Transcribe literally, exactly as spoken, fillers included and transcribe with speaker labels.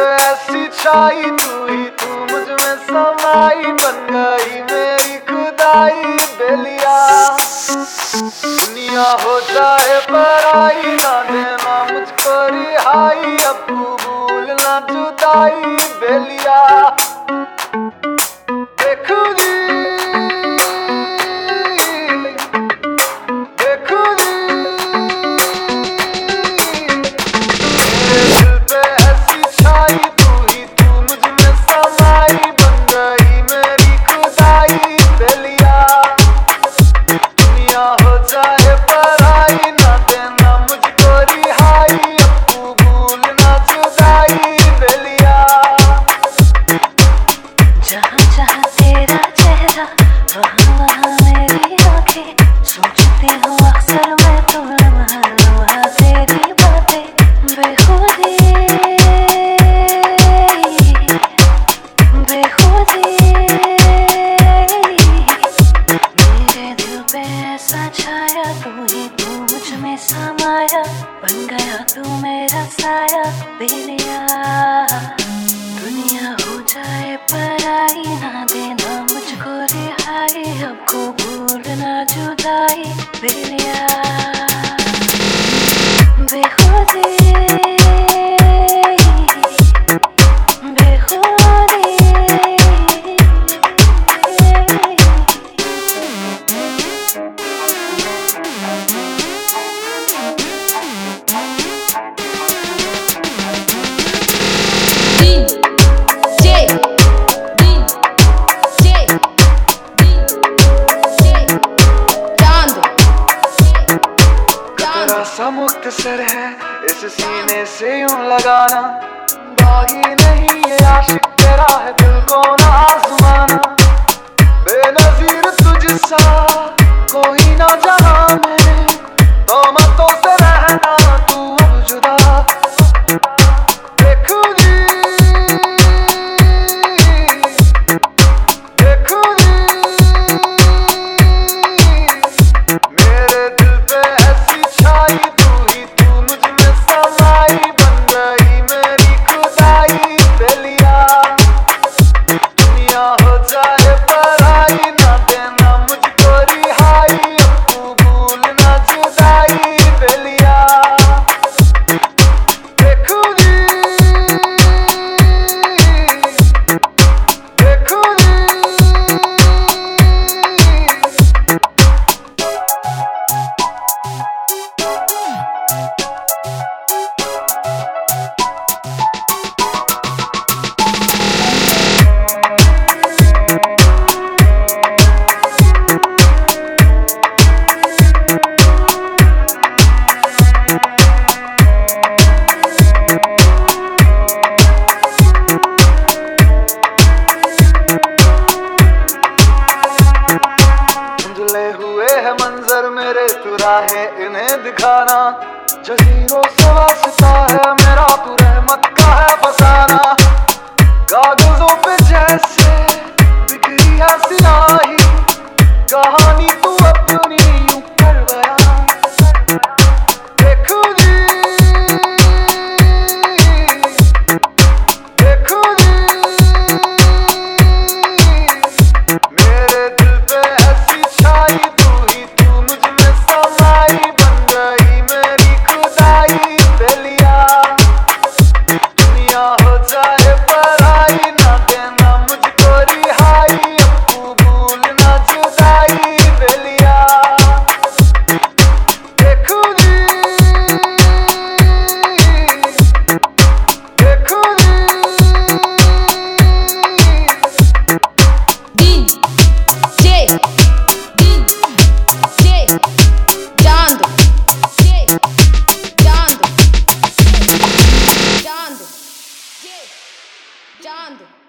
Speaker 1: ऐसी छाई, तू ही तू मुझ में समाई, बन गई मेरी खुदाई बेलिया। दुनिया हो जाए पराई, ना देना मुझको रिहाई, अब भूल ना जुदाई बेलिया। देखूंगी
Speaker 2: समाया, बन गया तू मेरा साया बेलिया। दुनिया हो जाए पराई, ना देना मुझको रिहाई, अब को भूलना जुदाई बेलिया। बेखुदी
Speaker 1: सा मुख्तसर है इस सीने से यूं लगाना, बागी नहीं ये आशिक तेरा है दिल को ना आजमाना। बेनजीर तुझसा कोई ना जहां में, तोहमतों से रहना तू अब जुदा। देखूंगी देखूंगी मेरे दिल पे ऐसी छाई, तू ही तू मुझ में समाई, बन गई मेरी खुदाई बेलिया। दुनिया हो जाए पराई, ना देना मुझको रिहाई, अब तू भूल ना जुदाई बेलिया। देखूंगी देखूंगी हुए है मंजर मेरे तू राहें इन्हें दिखाना, जजीरों से वास्ता है मेरा तू रहमत का है फसाना। कागजों पे जैसे बिखरी है सियाही, कहानी तू अपनी यूं कर बयां। देखूंगी देखूंगी मेरे दिल पे ऐसी छाई, तू ही तू मुझ में समाई, बन गई मेरी खुदाई बेलिया। दुनिया हो जाए पराई, ना देना मुझको रिहाई, अब तू भूल ना जुदाई बेलिया। देखूंगी देखूंगी
Speaker 2: चांद